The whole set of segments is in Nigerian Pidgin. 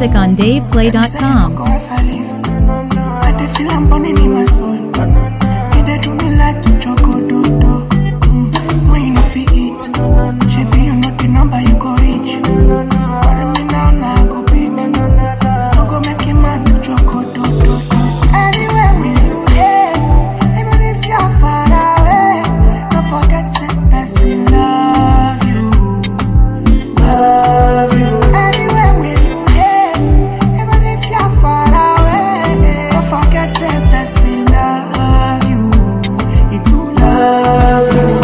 music on DavePlay.com. I feel I'm burning in my soul. They do me like to choco. When you know fi eat, she be you know the number you go reach. Calling me now go be. Don't go make him mad to choco. Anywhere with you, yeah. Even if you're far away, don't forget say person love you. Anywhere with you, yeah. Even if you're far away, don't forget say person love you. He do love you.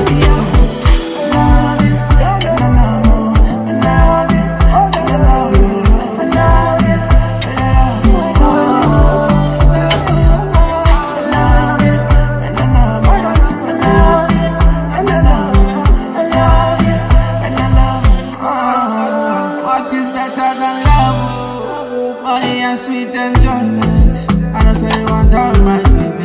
Sweet enjoyment. I know say you want all my baby.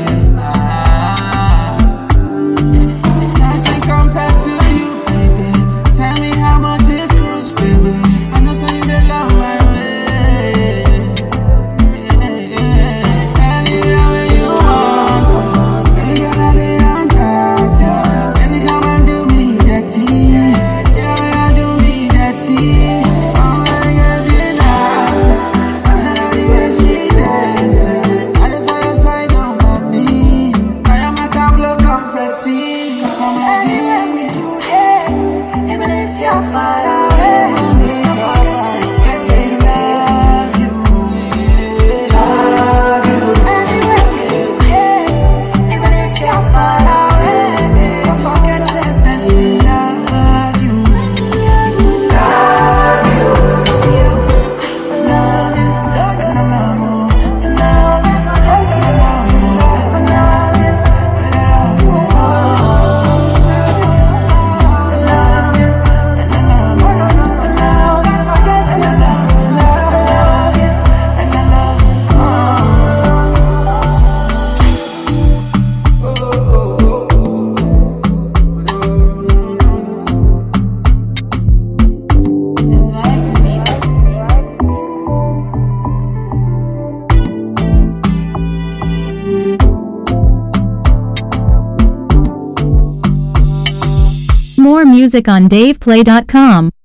Nothing compared to you, baby. Tell me how much is cruise, baby. I know say you dey love my way. Anywhere where you want, baby, gotta be on that. Baby, come and do me dirty. See how you do me dirty. More music on DavePlay.com.